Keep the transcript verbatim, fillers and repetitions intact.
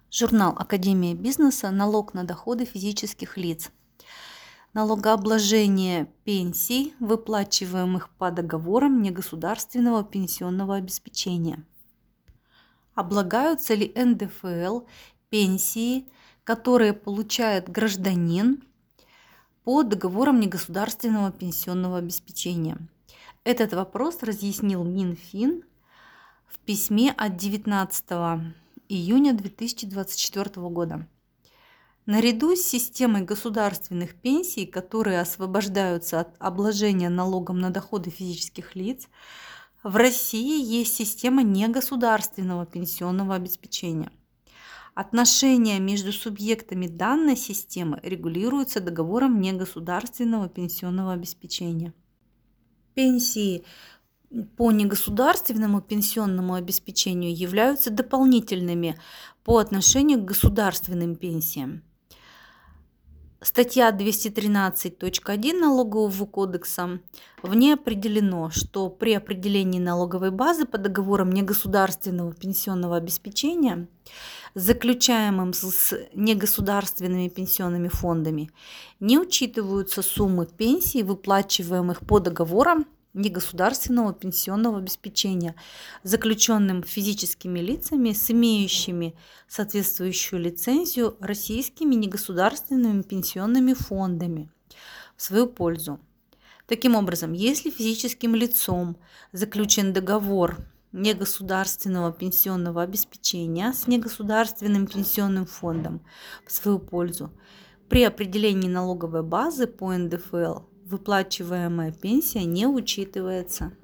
Журнал Академия бизнеса. Налог на доходы физических лиц. Налогообложение пенсий, выплачиваемых по договорам негосударственного пенсионного обеспечения. Облагаются ли эн дэ эф эл пенсии, которые получает гражданин по договорам негосударственного пенсионного обеспечения? Этот вопрос разъяснил Минфин в письме от девятнадцатого июня две тысячи двадцать четвёртого года. Наряду с системой государственных пенсий, которые освобождаются от обложения налогом на доходы физических лиц, в России есть система негосударственного пенсионного обеспечения. Отношения между субъектами данной системы регулируются договором негосударственного пенсионного обеспечения. Пенсии по негосударственному пенсионному обеспечению являются дополнительными по отношению к государственным пенсиям. Статья двести тринадцать точка один Налогового кодекса, в ней определено, что при определении налоговой базы по договорам негосударственного пенсионного обеспечения, заключаемым с негосударственными пенсионными фондами, не учитываются суммы пенсий, выплачиваемых по договорам негосударственного пенсионного обеспечения, заключенным физическими лицами с имеющими соответствующую лицензию российскими негосударственными пенсионными фондами в свою пользу. Таким образом, если физическим лицом заключен договор негосударственного пенсионного обеспечения с негосударственным пенсионным фондом в свою пользу, при определении налоговой базы по эн дэ эф эл выплачиваемая пенсия не учитывается.